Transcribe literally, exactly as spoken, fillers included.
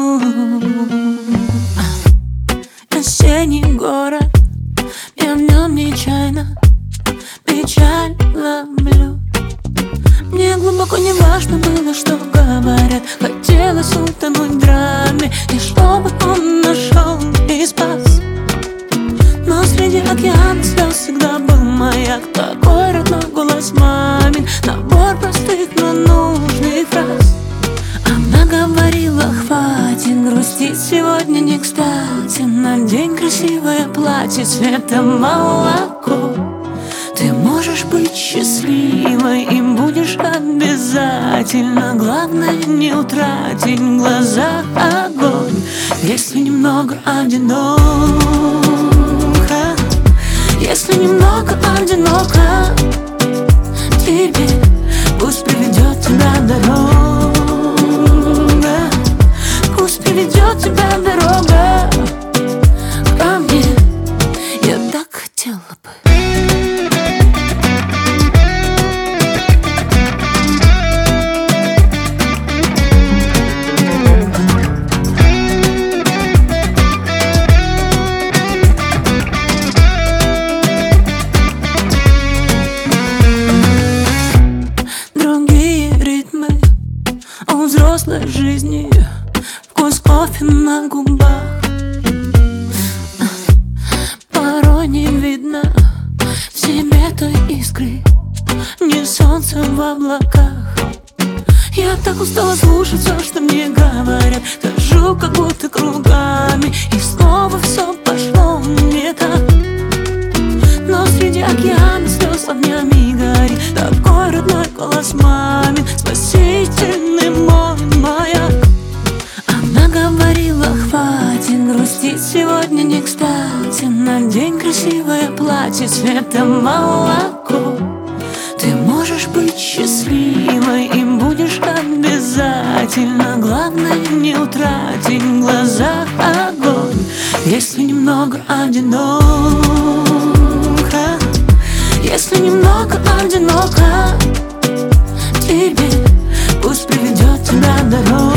Осенний город, я в нем нечаянно печаль ловлю. Мне глубоко не важно было, что говорят. Хотелось утонуть в драме, и чтобы он нашел и спас. Но среди океана слез всегда был маяк. Такой родной голос мамин, набор простых, но нужных фраз. Она говорила: хватит грустить, сегодня не кстати. Надень красивое платье цвета молоко. Ты можешь быть счастливой, им будешь обязательно. Главное, не утратить в глазах огонь. Если немного одиноко, если немного одиноко тебе, пусть приведет тебя дорога, пусть приведет тебя дорога ко мне. Я так хотела бы. Взрослой жизни, вкус кофе на губах. Порой не видно в себе той искры, ни солнца в облаках. Я так устала слушать все, что мне говорят. Хожу как будто кругами, и снова все пошло не так. Но среди океана слез огнями горит такой родной голос мамин, спасительный мой маяк. Она говорила: хватит грустить, сегодня не кстати. Надень красивое платье цвета молоко. Ты можешь быть счастливой, им будешь обязательно. Главное, не утратить в глазах огонь. Если немного одиноко, если немного одиноко тебе, пусть приведет тебя дорога,